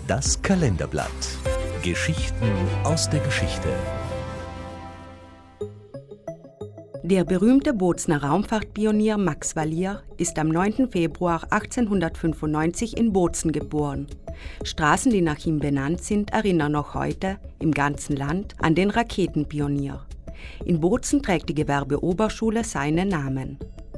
Das Kalenderblatt. Geschichten aus der Geschichte. Der berühmte Bozner Raumfahrtpionier Max Valier ist am 9. Februar 1895 in Bozen geboren. Straßen, die nach ihm benannt sind, erinnern noch heute im ganzen Land an den Raketenpionier. In Bozen trägt die Gewerbeoberschule seinen Namen.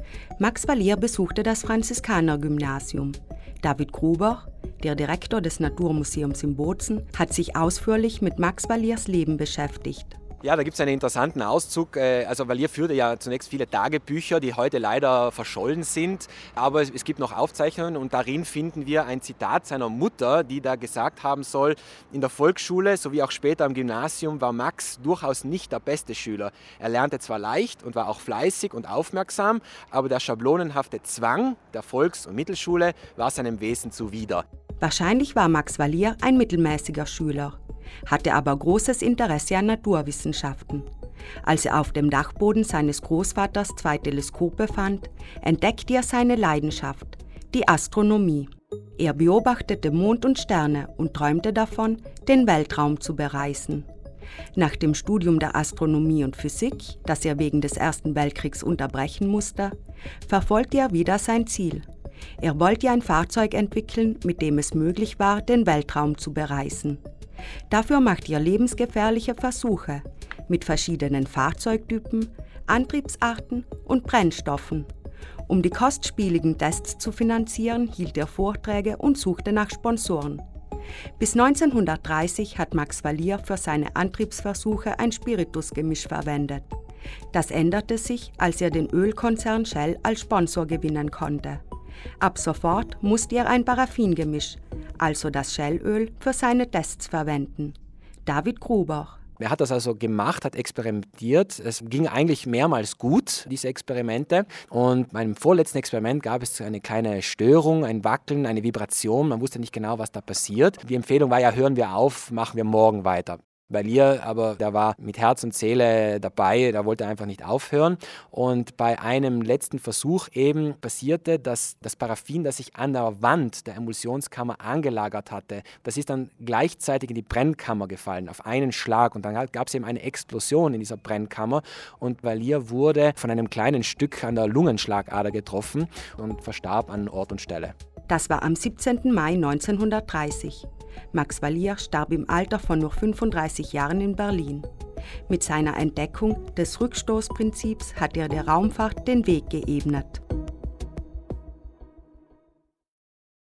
Max Valier besuchte das Franziskanergymnasium. David Gruber, der Direktor des Naturmuseums in Bozen, hat sich ausführlich mit Max Valiers Leben beschäftigt. Ja, da gibt es einen interessanten Auszug. Also Valier führte ja zunächst viele Tagebücher, die heute leider verschollen sind. Aber es gibt noch Aufzeichnungen und darin finden wir ein Zitat seiner Mutter, die da gesagt haben soll: In der Volksschule sowie auch später am Gymnasium war Max durchaus nicht der beste Schüler. Er lernte zwar leicht und war auch fleißig und aufmerksam, aber der schablonenhafte Zwang der Volks- und Mittelschule war seinem Wesen zuwider. Wahrscheinlich war Max Valier ein mittelmäßiger Schüler, hatte aber großes Interesse an Naturwissenschaften. Als er auf dem Dachboden seines Großvaters 2 Teleskope fand, entdeckte er seine Leidenschaft, die Astronomie. Er beobachtete Mond und Sterne und träumte davon, den Weltraum zu bereisen. Nach dem Studium der Astronomie und Physik, das er wegen des Ersten Weltkriegs unterbrechen musste, verfolgte er wieder sein Ziel. Er wollte ein Fahrzeug entwickeln, mit dem es möglich war, den Weltraum zu bereisen. Dafür machte er lebensgefährliche Versuche mit verschiedenen Fahrzeugtypen, Antriebsarten und Brennstoffen. Um die kostspieligen Tests zu finanzieren, hielt er Vorträge und suchte nach Sponsoren. Bis 1930 hat Max Valier für seine Antriebsversuche ein Spiritusgemisch verwendet. Das änderte sich, als er den Ölkonzern Shell als Sponsor gewinnen konnte. Ab sofort musste er ein Paraffingemisch, also das Shellöl, für seine Tests verwenden. David Gruber. Er hat das also gemacht, hat experimentiert. Es ging eigentlich mehrmals gut, diese Experimente. Und beim vorletzten Experiment gab es eine kleine Störung, ein Wackeln, eine Vibration. Man wusste nicht genau, was da passiert. Die Empfehlung war ja, hören wir auf, machen wir morgen weiter. Valier aber, der war mit Herz und Seele dabei, der wollte einfach nicht aufhören. Und bei einem letzten Versuch eben passierte, dass das Paraffin, das sich an der Wand der Emulsionskammer angelagert hatte, das ist dann gleichzeitig in die Brennkammer gefallen, auf einen Schlag. Und dann gab es eben eine Explosion in dieser Brennkammer und Valier wurde von einem kleinen Stück an der Lungenschlagader getroffen und verstarb an Ort und Stelle. Das war am 17. Mai 1930. Max Valier starb im Alter von nur 35 Jahren in Berlin. Mit seiner Entdeckung des Rückstoßprinzips hat er der Raumfahrt den Weg geebnet.